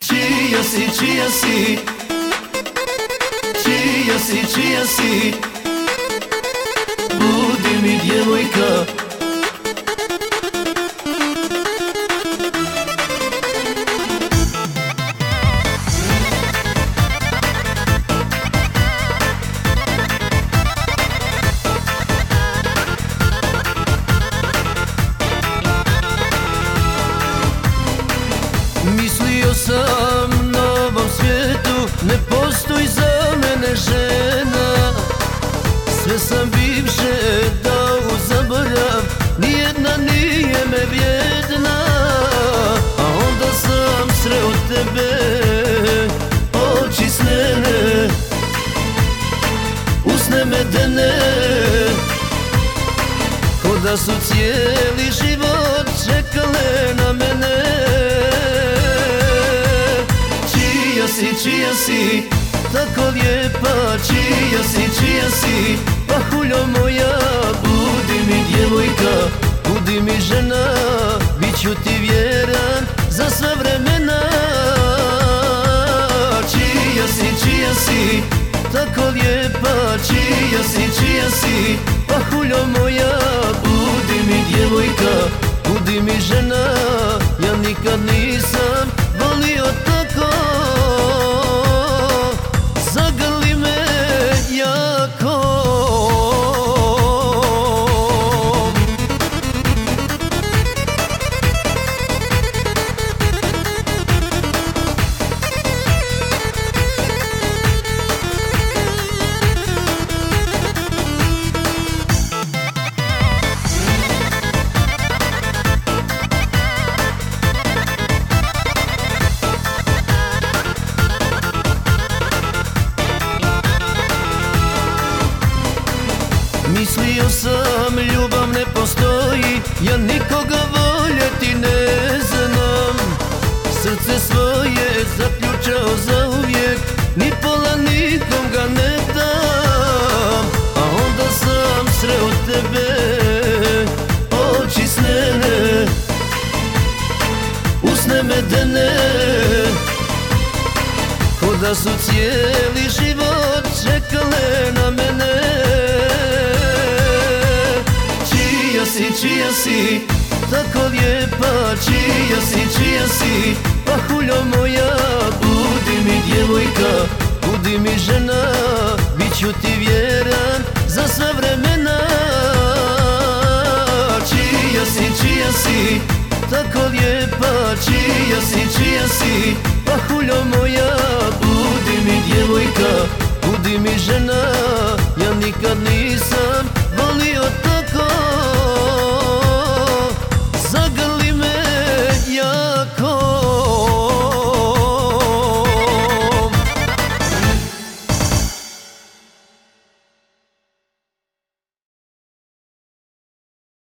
Čija si, čija si, čija si, čija si, budi mi djevojka. Mislio sam na ovom svijetu ne postoji za mene žena. Sve sam bivše dao u zaborav, nijedna nije me vrijedna. A onda sam sreo tebe, oči snene, usne medene, ko da su cijeli život čekale na mene. Čija si, tako lijepa, čija si, pahuljo moja, budi mi djevojka, budi mi žena, bit ću ti vjeran za sva vremena. Čija si, tako lijepa, čija si, pahuljo moja, budi mi djevojka, budi mi žena, ja nikad nisam volio tako. Zagrli me jako. Mislio sam ljubav ne postoji, ja nikoga voljeti ne znam. Srce svoje zaključao zauvijek, ni pola nikom ga ne dam. A onda sam sreo tebe, oči snene, usne medene, ko da su cijeli život čekale na mene. Čija si, tako lijepa, čija si, pahuljo moja, budi mi djevojka, budi mi žena, bit ću ti vjeran za sva vremena. Čija si, tako lijepa, čija si, pahuljo moja, budi mi djevojka, budi mi žena, ja nikad nisam